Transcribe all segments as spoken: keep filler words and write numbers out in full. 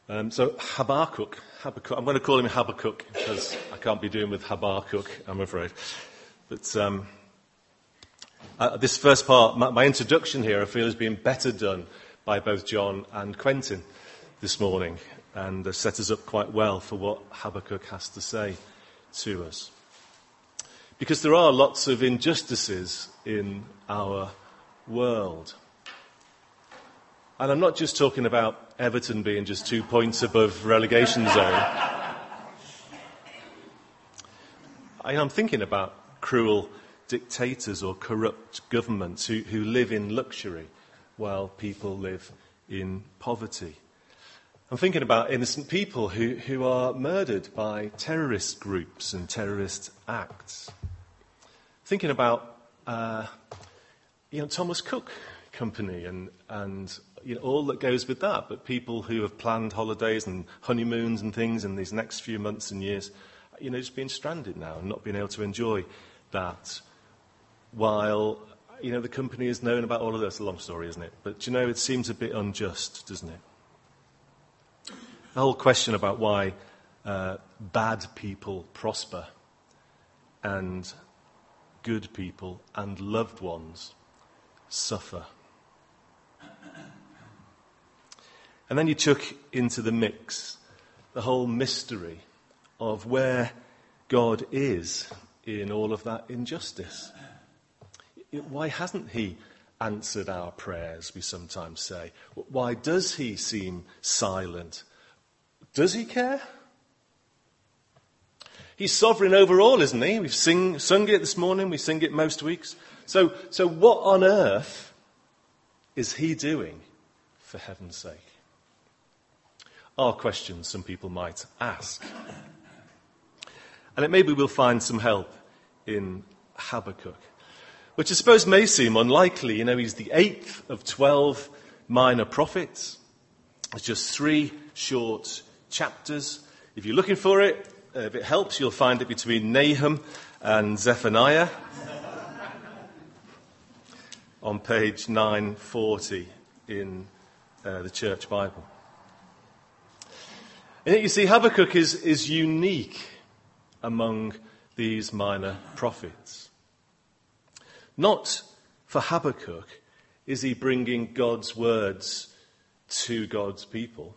Um, so Habakkuk, Habakkuk, I'm going to call him Habakkuk because I can't be doing with Habakkuk, I'm afraid. But um, uh, this first part, my, my introduction here, I feel has been better done by both John and Quentin this morning, and uh, set us up quite well for what Habakkuk has to say to us. Because there are lots of injustices in our world. And I'm not just talking about Everton being just two points above relegation zone. I am thinking about cruel dictators or corrupt governments who, who live in luxury while people live in poverty. I'm thinking about innocent people who, who are murdered by terrorist groups and terrorist acts. Thinking about uh, you know, Thomas Cook Company and, and you know, all that goes with that, but people who have planned holidays and honeymoons and things in these next few months and years, you know, just being stranded now and not being able to enjoy that while, you know, the company is known about all of this. It's a long story, isn't it? But, you know, it seems a bit unjust, doesn't it? The whole question about why uh, bad people prosper and good people and loved ones suffer. And then you took into the mix the whole mystery of where God is in all of that injustice. Why hasn't he answered our prayers, we sometimes say? Why does he seem silent? Does he care? He's sovereign over all, isn't he? We've sing, sung it this morning, we sing it most weeks. So, so what on earth is he doing, for heaven's sake? Are questions some people might ask. And it maybe we'll find some help in Habakkuk, which I suppose may seem unlikely. You know, he's the eighth of twelve minor prophets. It's just three short chapters. If you're looking for it, uh, if it helps, you'll find it between Nahum and Zephaniah on page nine forty in uh, the Church Bible. And yet you see, Habakkuk is, is unique among these minor prophets. Not for Habakkuk is he bringing God's words to God's people.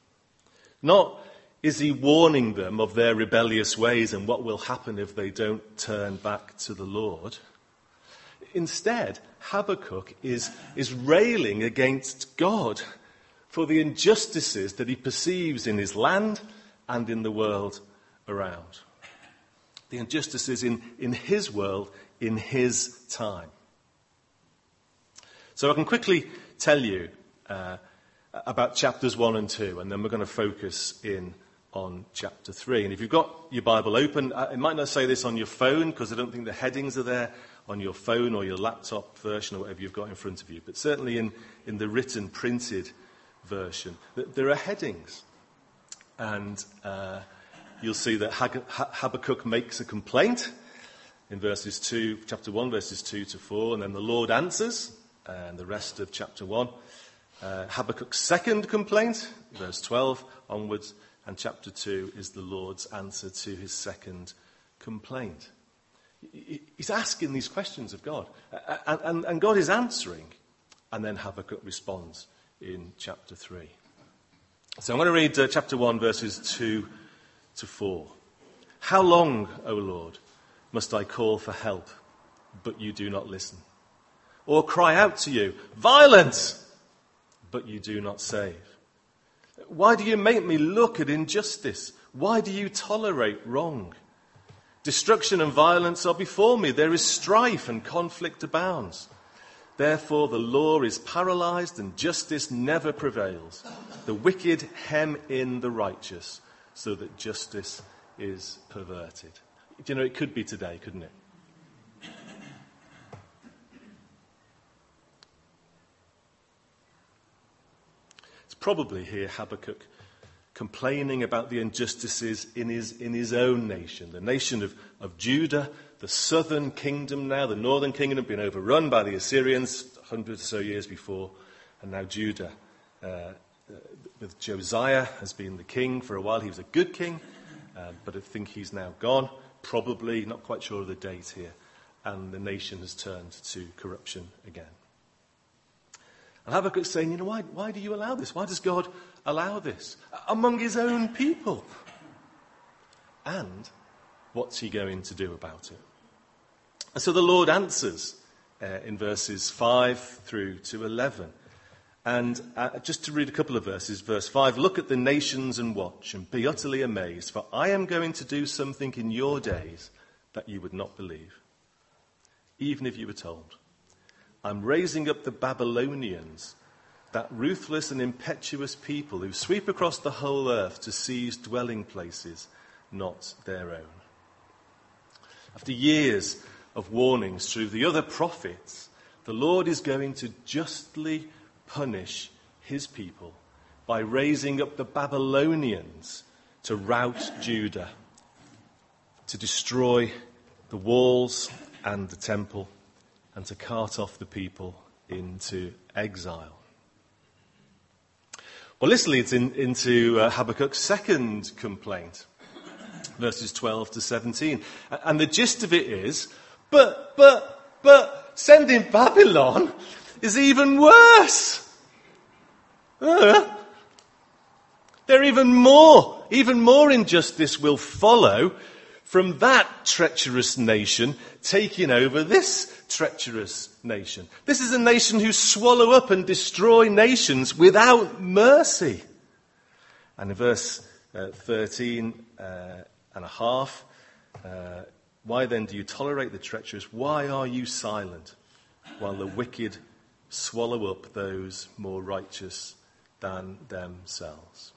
Not is he warning them of their rebellious ways and what will happen if they don't turn back to the Lord. Instead, Habakkuk is, is railing against God for the injustices that he perceives in his land and in the world around. The injustices in, in his world, in his time. So I can quickly tell you uh, about chapters one and two, and then we're going to focus in on chapter three. And if you've got your Bible open, it might not say this on your phone, because I don't think the headings are there on your phone or your laptop version or whatever you've got in front of you, but certainly in, in the written, printed version, there are headings. And uh, you'll see that Habakkuk makes a complaint in verses two, chapter one, verses two to four, and then the Lord answers, and the rest of chapter one. Uh, Habakkuk's second complaint, verse twelve onwards, and chapter two is the Lord's answer to his second complaint. He's asking these questions of God, and, and, and God is answering, and then Habakkuk responds in chapter three. So I'm going to read uh, chapter one, verses two to four. How long, O Lord, must I call for help, but you do not listen? Or cry out to you, violence, but you do not save? Why do you make me look at injustice? Why do you tolerate wrong? Destruction and violence are before me. There is strife and conflict abounds. Therefore, the law is paralyzed and justice never prevails. The wicked hem in the righteous so that justice is perverted. You know, it could be today, couldn't it? It's probably here Habakkuk complaining about the injustices in his, in his own nation, the nation of, of Judah, the southern kingdom now. The northern kingdom had been overrun by the Assyrians a hundred or so years before, and now Judah uh, with Josiah has been the king for a while. He was a good king, uh, but I think he's now gone. Probably, not quite sure of the date here. And the nation has turned to corruption again. And Habakkuk's saying, you know, why, why do you allow this? Why does God allow this among his own people? And what's he going to do about it? And so the Lord answers uh, in verses five through to eleven. And uh, just to read a couple of verses, verse five, look at the nations and watch and be utterly amazed, for I am going to do something in your days that you would not believe, even if you were told. I'm raising up the Babylonians, that ruthless and impetuous people who sweep across the whole earth to seize dwelling places not their own. After years of warnings through the other prophets, the Lord is going to justly punish his people by raising up the Babylonians to rout Judah, to destroy the walls and the temple, and to cart off the people into exile. Well, this leads in, into uh, Habakkuk's second complaint, verses twelve to seventeen. And the gist of it is, but, but, but, sending Babylon is even worse. Uh, there even more, even more injustice will follow from that treacherous nation taking over this treacherous nation. This is a nation who swallow up and destroy nations without mercy. And in verse uh, thirteen uh, and a half, uh, why then do you tolerate the treacherous? Why are you silent while the wicked swallow up those more righteous than themselves?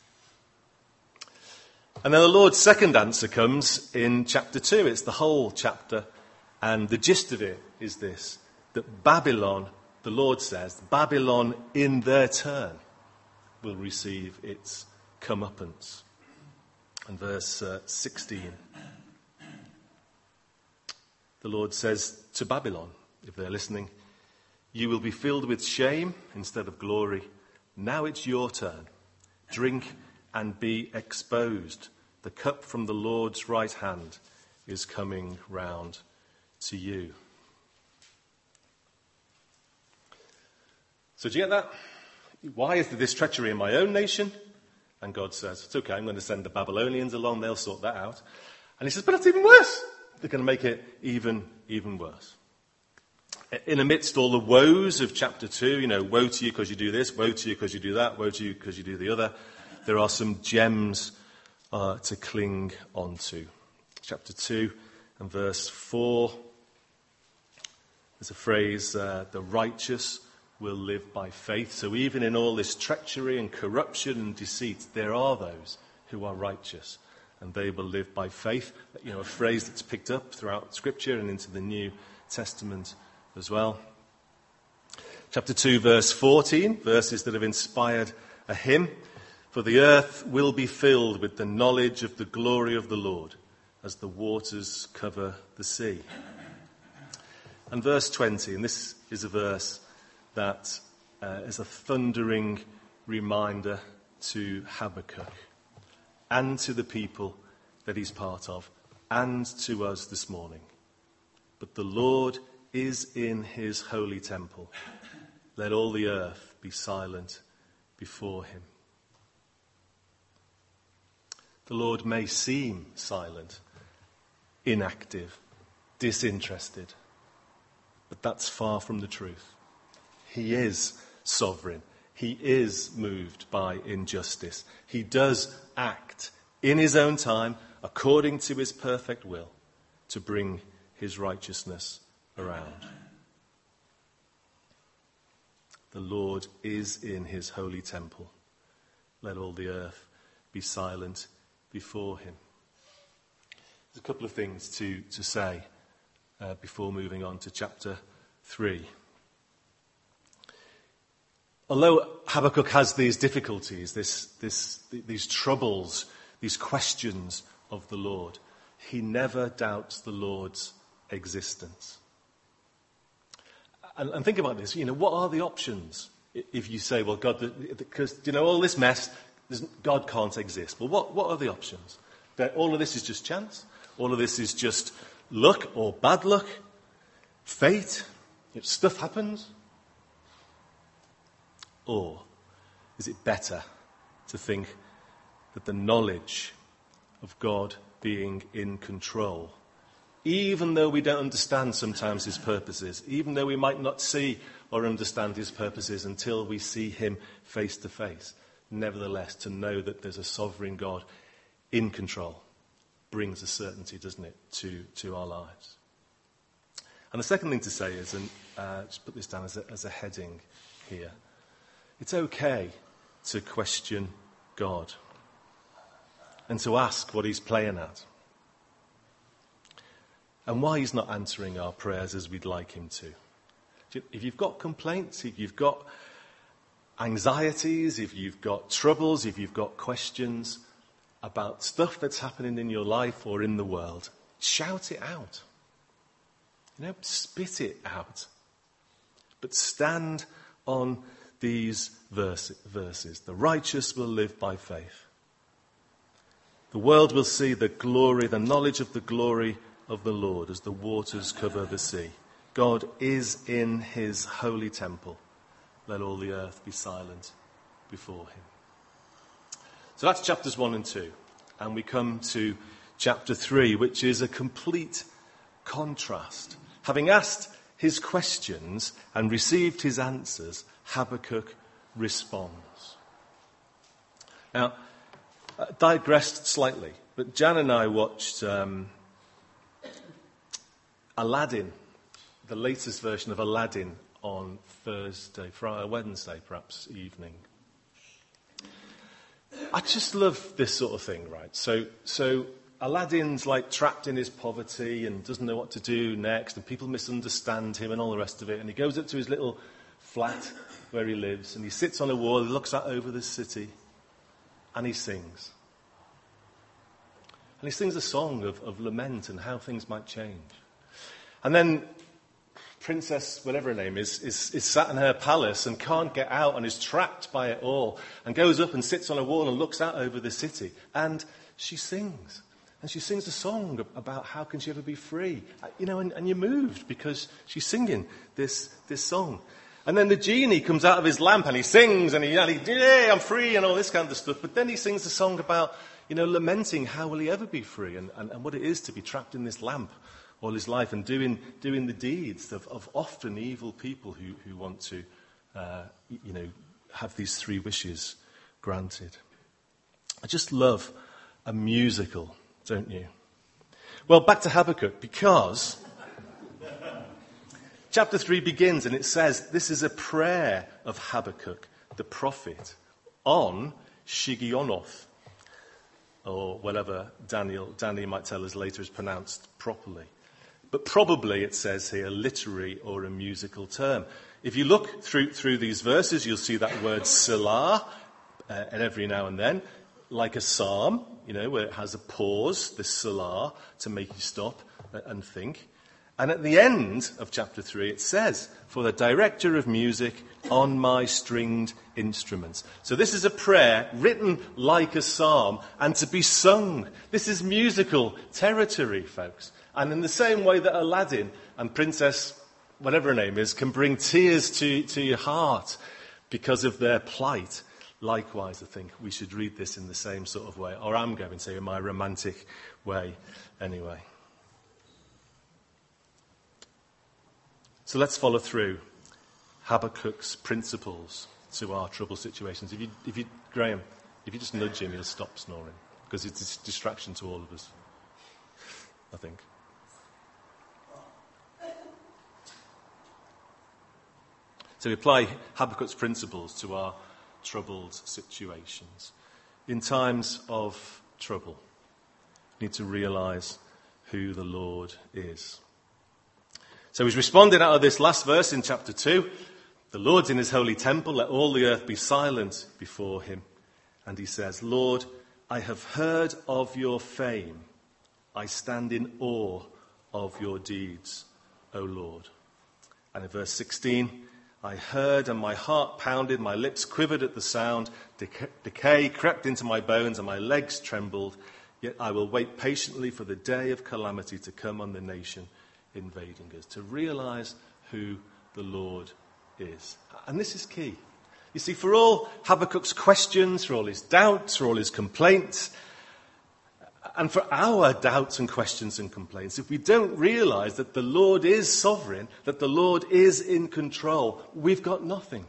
And then the Lord's second answer comes in chapter two. It's the whole chapter, and the gist of it is this, that Babylon, the Lord says, Babylon in their turn will receive its comeuppance. And verse uh, sixteen, the Lord says to Babylon, if they're listening, you will be filled with shame instead of glory. Now it's your turn. Drink and be exposed. The cup from the Lord's right hand is coming round to you. So do you get that? Why is there this treachery in my own nation? And God says, it's okay, I'm going to send the Babylonians along, they'll sort that out. And he says, but it's even worse. They're going to make it even, even worse. In amidst all the woes of chapter two, you know, woe to you because you do this, woe to you because you do that, woe to you because you do the other, there are some gems uh, to cling onto. Chapter two and verse four, there's a phrase, uh, the righteous will live by faith. So even in all this treachery and corruption and deceit, there are those who are righteous, and they will live by faith. You know, a phrase that's picked up throughout Scripture and into the New Testament as well. Chapter two, verse fourteen, verses that have inspired a hymn. For the earth will be filled with the knowledge of the glory of the Lord as the waters cover the sea. And verse twenty, and this is a verse that uh, is a thundering reminder to Habakkuk and to the people that he's part of and to us this morning. But the Lord is in his holy temple. Let all the earth be silent before him. The Lord may seem silent, inactive, disinterested, but that's far from the truth. He is sovereign. He is moved by injustice. He does act in his own time, according to his perfect will, to bring his righteousness around. The Lord is in his holy temple. Let all the earth be silent before him. There's a couple of things to, to say uh, before moving on to chapter three. Although Habakkuk has these difficulties, this, this, these troubles, these questions of the Lord, he never doubts the Lord's existence. And, and think about this, you know, what are the options? if you say, well, God, because, you know, all this mess, God can't exist. Well, what, what are the options? That all of this is just chance? All of this is just luck or bad luck? Fate? If stuff happens? Or is it better to think that the knowledge of God being in control, even though we don't understand sometimes his purposes, even though we might not see or understand his purposes until we see him face to face, nevertheless, to know that there's a sovereign God in control brings a certainty, doesn't it, to, to our lives. And the second thing to say is, and uh, just put this down as a, as a heading here, it's okay to question God and to ask what he's playing at and why he's not answering our prayers as we'd like him to. If you've got complaints, if you've got anxieties, if you've got troubles, if you've got questions about stuff that's happening in your life or in the world, shout it out. You know, spit it out. But stand on these verse, verses. The righteous will live by faith. The world will see the glory, the knowledge of the glory of the Lord as the waters cover the sea. God is in his holy temple. Let all the earth be silent before him. So that's chapters one and two. And we come to chapter three, which is a complete contrast. Having asked his questions and received his answers, Habakkuk responds. Now, I digressed slightly, but Jan and I watched um, Aladdin, the latest version of Aladdin, on Thursday, Friday, Wednesday, perhaps evening. I just love this sort of thing, right? So, so Aladdin's like trapped in his poverty and doesn't know what to do next, and people misunderstand him and all the rest of it. And he goes up to his little flat where he lives, and he sits on a wall, he looks out over the city, and he sings. And he sings a song of, of lament and how things might change. And then Princess, whatever her name is, is, is sat in her palace and can't get out and is trapped by it all and goes up and sits on a wall and looks out over the city. And she sings. And she sings a song about how can she ever be free. You know, and, and you're moved because she's singing this, this song. And then the genie comes out of his lamp and he sings and he, and he, yeah, I'm free and all this kind of stuff. But then he sings a song about, you know, lamenting how will he ever be free and, and, and what it is to be trapped in this lamp all his life and doing doing the deeds of, of often evil people who, who want to, uh, you know, have these three wishes granted. I just love a musical, don't you? Well, back to Habakkuk, because chapter three begins and it says this is a prayer of Habakkuk, the prophet, on Shigionoth, or whatever Daniel, Danny might tell us later is pronounced properly. But probably, it says here, literary or a musical term. If you look through through these verses, you'll see that word Selah, uh, and every now and then, like a psalm, you know, where it has a pause, this Selah, to make you stop and think. And at the end of chapter three, it says, for the director of music on my stringed instruments. So this is a prayer written like a psalm and to be sung. This is musical territory, folks. And in the same way that Aladdin and Princess, whatever her name is, can bring tears to, to your heart because of their plight, likewise, I think we should read this in the same sort of way. Or I'm going to, in my romantic way, anyway. So let's follow through Habakkuk's principles to our trouble situations. If you, if you, Graham, if you just nudge him, he'll stop snoring, because it's a distraction to all of us, I think. So we apply Habakkuk's principles to our troubled situations. In times of trouble, we need to realize who the Lord is. So he's responding out of this last verse in chapter two. The Lord's in his holy temple, let all the earth be silent before him. And he says, Lord, I have heard of your fame. I stand in awe of your deeds, O Lord. And in verse sixteen, I heard and my heart pounded, my lips quivered at the sound, Dec- decay crept into my bones and my legs trembled. Yet I will wait patiently for the day of calamity to come on the nation invading us, to realize who the Lord is. And this is key. You see, for all Habakkuk's questions, for all his doubts, for all his complaints, and for our doubts and questions and complaints, if we don't realize that the Lord is sovereign, that the Lord is in control, we've got nothing.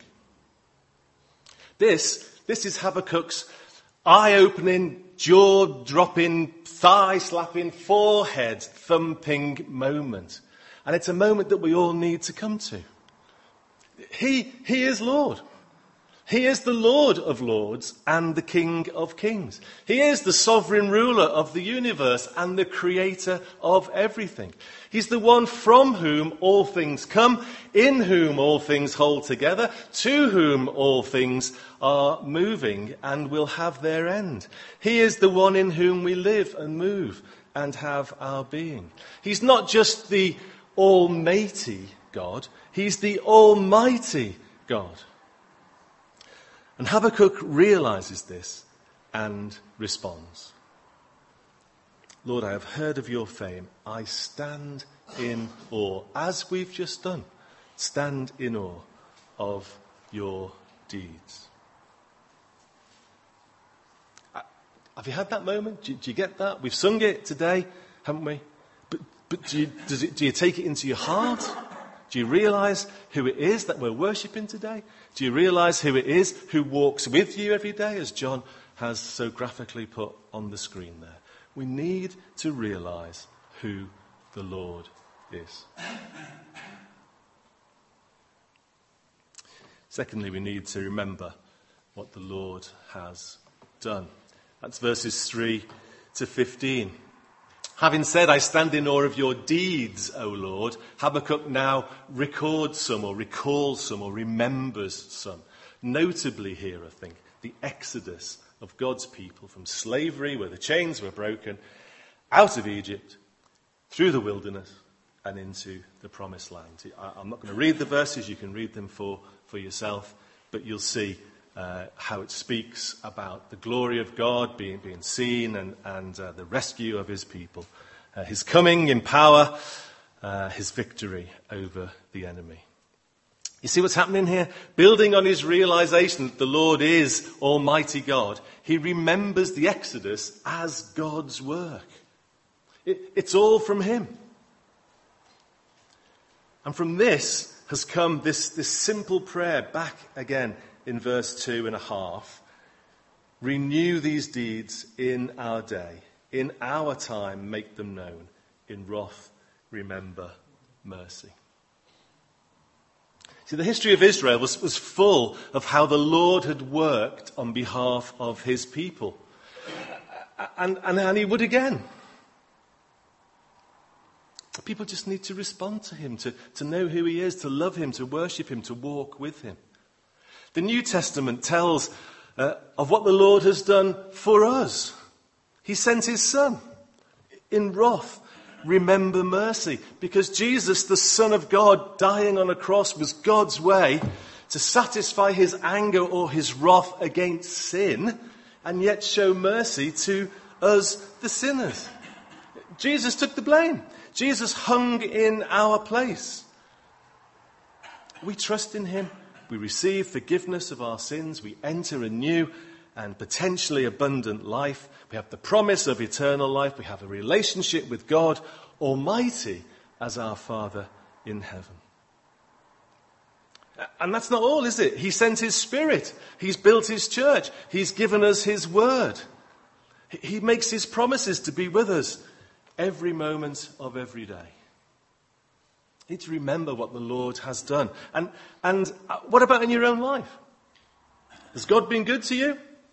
This, this is Habakkuk's eye-opening, jaw-dropping, thigh-slapping, forehead-thumping moment. And it's a moment that we all need to come to. He, he is Lord. He is the Lord of lords and the King of kings. He is the sovereign ruler of the universe and the creator of everything. He's the one from whom all things come, in whom all things hold together, to whom all things are moving and will have their end. He is the one in whom we live and move and have our being. He's not just the Almighty God, he's the Almighty God. And Habakkuk realizes this and responds. Lord, I have heard of your fame. I stand in awe, as we've just done. Stand in awe of your deeds. Have you had that moment? Do, do you get that? We've sung it today, haven't we? But, but do, you, does it, do you take it into your heart? Do you realize who it is that we're worshipping today? Do you realize who it is who walks with you every day, as John has so graphically put on the screen there? We need to realize who the Lord is. Secondly, we need to remember what the Lord has done. That's verses three to fifteen. Having said, I stand in awe of your deeds, O Lord, Habakkuk now records some or recalls some or remembers some. Notably here, I think, the exodus of God's people from slavery, where the chains were broken, out of Egypt, through the wilderness, and into the promised land. I'm not going to read the verses, you can read them for, for yourself, but you'll see uh, how it speaks about the glory of God being, being seen and, and uh, the rescue of his people. Uh, his coming in power, uh, his victory over the enemy. You see what's happening here? Building on his realization that the Lord is Almighty God, he remembers the Exodus as God's work. It, it's all from him. And from this has come this, this simple prayer back again in verse two and a half. Renew these deeds in our day. In our time, make them known. In wrath, remember mercy. See, the history of Israel was, was full of how the Lord had worked on behalf of his people. And, and, and he would again. People just need to respond to him, to, to know who he is, to love him, to worship him, to walk with him. The New Testament tells uh, of what the Lord has done for us. He sent his son. In wrath, remember mercy. Because Jesus, the Son of God, dying on a cross was God's way to satisfy his anger or his wrath against sin and yet show mercy to us, the sinners. Jesus took the blame. Jesus hung in our place. We trust in him. We receive forgiveness of our sins. We enter a new and potentially abundant life. We have the promise of eternal life. We have a relationship with God Almighty as our Father in heaven. And that's not all, is it? He sent his Spirit. He's built his church. He's given us his word. He makes his promises to be with us every moment of every day. You need to remember what the Lord has done. And, and what about in your own life? Has God been good to you?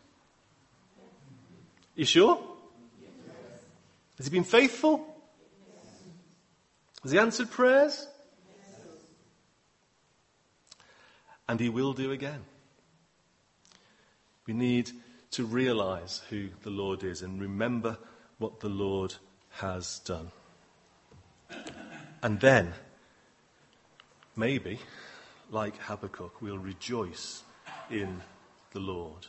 You sure? Has he been faithful? Has he answered prayers? And he will do again. We need to realize who the Lord is and remember what the Lord has done. And then, maybe, like Habakkuk, will rejoice in the Lord.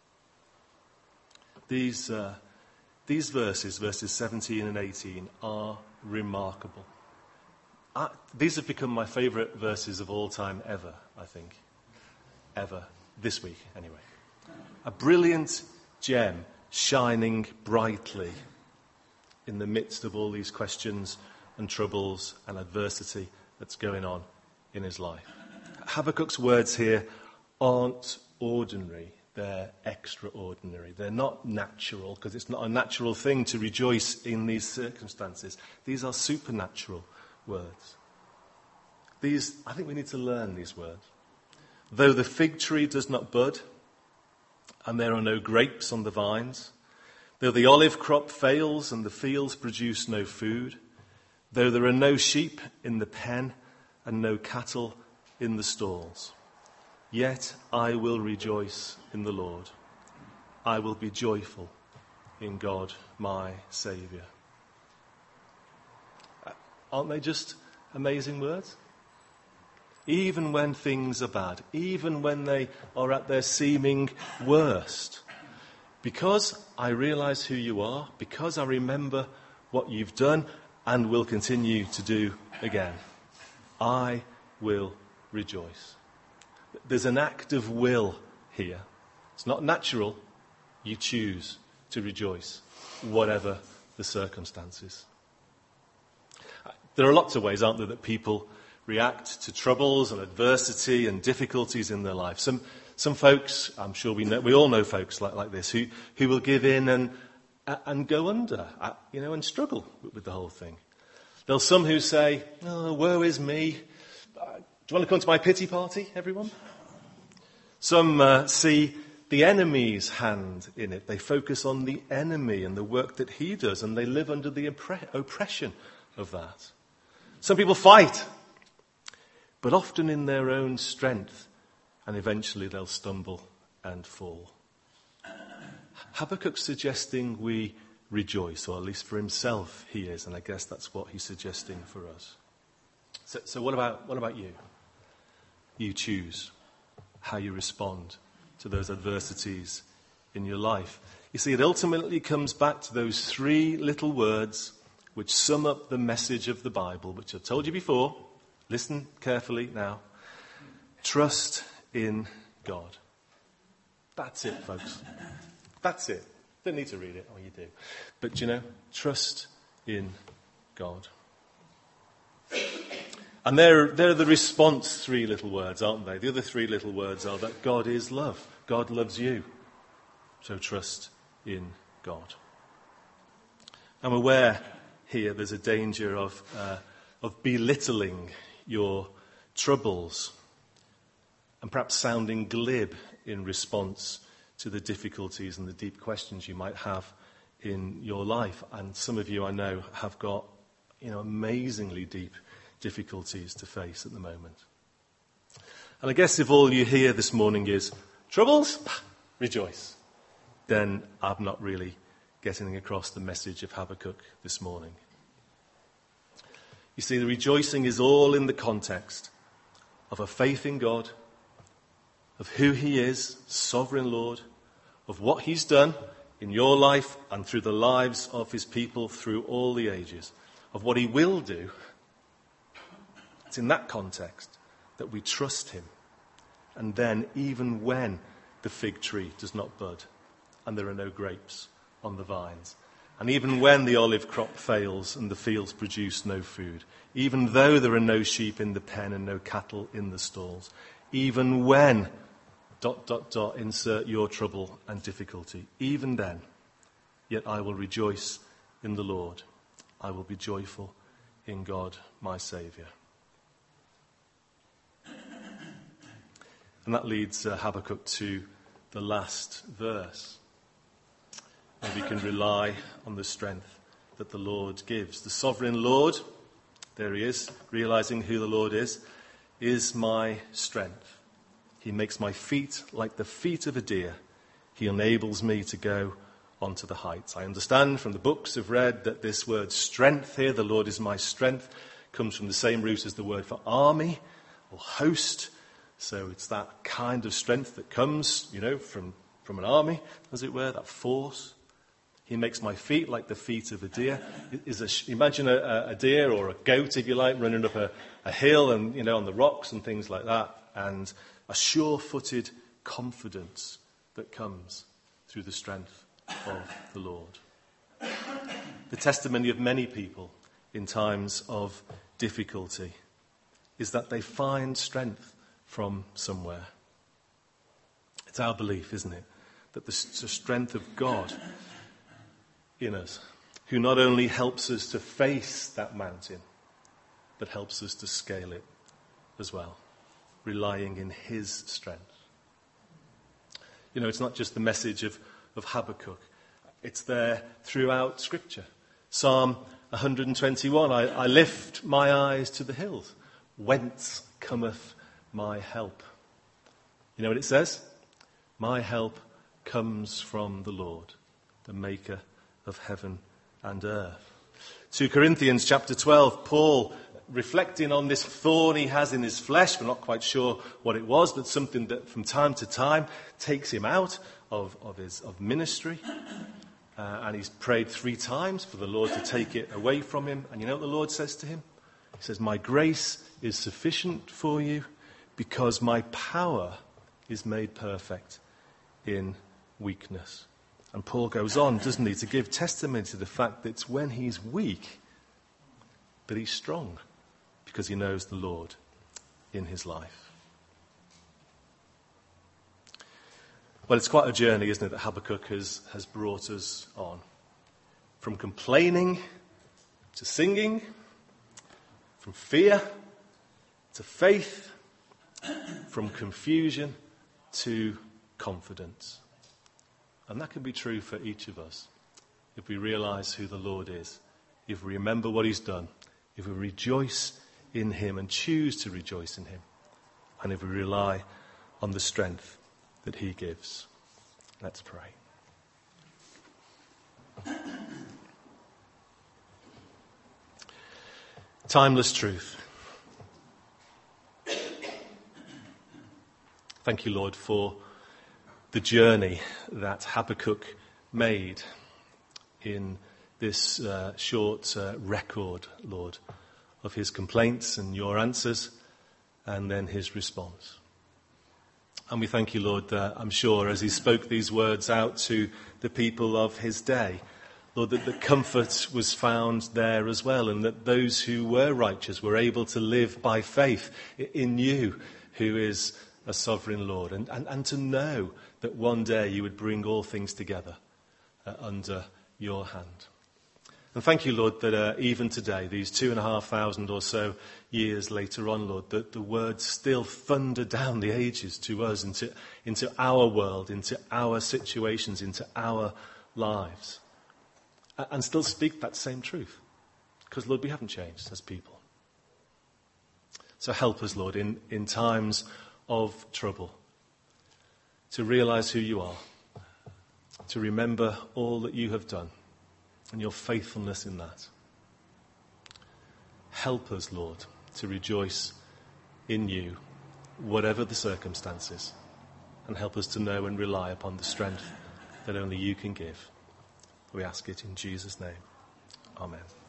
These, uh, these verses, verses seventeen and eighteen, are remarkable. I, these have become my favourite verses of all time ever, I think. Ever. This week, anyway. A brilliant gem shining brightly in the midst of all these questions and troubles and adversity that's going on in his life. Habakkuk's words here aren't ordinary. They're extraordinary. They're not natural, because it's not a natural thing to rejoice in these circumstances. These are supernatural words. These, I think we need to learn these words. Though the fig tree does not bud, and there are no grapes on the vines, though the olive crop fails and the fields produce no food, though there are no sheep in the pen and no cattle in the stalls, yet I will rejoice in the Lord. I will be joyful in God, my Saviour. Aren't they just amazing words? Even when things are bad, even when they are at their seeming worst. Because I realise who you are, because I remember what you've done and will continue to do again, I will rejoice. There's an act of will here. It's not natural. You choose to rejoice, whatever the circumstances. There are lots of ways, aren't there, that people react to troubles and adversity and difficulties in their life. Some some folks, I'm sure we know, we all know folks like, like this, who, who will give in and and go under, you know, and struggle with, with the whole thing. There's some who say, oh, woe is me. Do you want to come to my pity party, everyone? Some uh, see the enemy's hand in it. They focus on the enemy and the work that he does, and they live under the oppre- oppression of that. Some people fight, but often in their own strength, and eventually they'll stumble and fall. Habakkuk's suggesting we rejoice, or at least for himself he is, and I guess that's what he's suggesting for us. So, so what about what about you? You choose how you respond to those adversities in your life. You see, it ultimately comes back to those three little words which sum up the message of the Bible, which I've told you before. Listen carefully now. Trust in God. That's it, folks. That's it. Don't need to read it. Oh, you do. But, you know, trust in God. And they're, they're the response three little words, aren't they? The other three little words are that God is love. God loves you. So trust in God. I'm aware here there's a danger of uh, of belittling your troubles and perhaps sounding glib in response to the difficulties and the deep questions you might have in your life. And some of you, I know, have got, you know, amazingly deep difficulties to face at the moment. And I guess if all you hear this morning is troubles, rejoice, then I'm not really getting across the message of Habakkuk this morning. You see, the rejoicing is all in the context of a faith in God, of who he is, sovereign Lord, of what he's done in your life and through the lives of his people through all the ages, of what he will do. It's in that context that we trust him. And then, even when the fig tree does not bud and there are no grapes on the vines, and even when the olive crop fails and the fields produce no food, even though there are no sheep in the pen and no cattle in the stalls, even when, dot, dot, dot, insert your trouble and difficulty, even then, yet I will rejoice in the Lord. I will be joyful in God, my Saviour. And that leads uh, Habakkuk to the last verse, where we can rely on the strength that the Lord gives. The sovereign Lord, there he is, realizing who the Lord is, is my strength. He makes my feet like the feet of a deer. He enables me to go onto the heights. I understand from the books I've read that this word strength here, the Lord is my strength, comes from the same root as the word for army or host. So it's that kind of strength that comes, you know, from, from an army, as it were, that force. He makes my feet like the feet of a deer. Is a, imagine a, a deer or a goat, if you like, running up a, a hill and, you know, on the rocks and things like that. And a sure-footed confidence that comes through the strength of the Lord. The testimony of many people in times of difficulty is that they find strength from somewhere. It's our belief, isn't it, that the strength of God in us, who not only helps us to face that mountain, but helps us to scale it as well, relying in his strength. You know, it's not just the message of, of Habakkuk. It's there throughout Scripture. Psalm one twenty-one, I, I lift my eyes to the hills. Whence cometh my help? You know what it says? My help comes from the Lord, the maker of heaven and earth. Second Corinthians chapter twelve, Paul, reflecting on this thorn he has in his flesh, we're not quite sure what it was, but something that from time to time takes him out of, of his of ministry. Uh, and he's prayed three times for the Lord to take it away from him. And you know what the Lord says to him? He says, my grace is sufficient for you because my power is made perfect in weakness. And Paul goes on, doesn't he, to give testimony to the fact that it's when he's weak that he's strong, because he knows the Lord in his life. Well, it's quite a journey, isn't it, that Habakkuk has, has brought us on. From complaining to singing, from fear to faith, from confusion to confidence. And that can be true for each of us if we realize who the Lord is, if we remember what he's done, if we rejoice in him and choose to rejoice in him, and if we rely on the strength that he gives. Let's pray. Timeless truth. Thank you, Lord, for the journey that Habakkuk made in this uh, short uh, record, Lord, of his complaints and your answers, and then his response. And we thank you, Lord, that I'm sure as he spoke these words out to the people of his day, Lord, that the comfort was found there as well, and that those who were righteous were able to live by faith in you, who is a sovereign Lord, and, and, and to know that one day you would bring all things together uh, under your hand. And thank you, Lord, that uh, even today, these two and a half thousand or so years later on, Lord, that the words still thunder down the ages to us, into, into our world, into our situations, into our lives, and still speak that same truth. Because, Lord, we haven't changed as people. So help us, Lord, in, in times of trouble, to realize who you are, to remember all that you have done, and your faithfulness in that. Help us, Lord, to rejoice in you, whatever the circumstances, and help us to know and rely upon the strength that only you can give. We ask it in Jesus' name. Amen.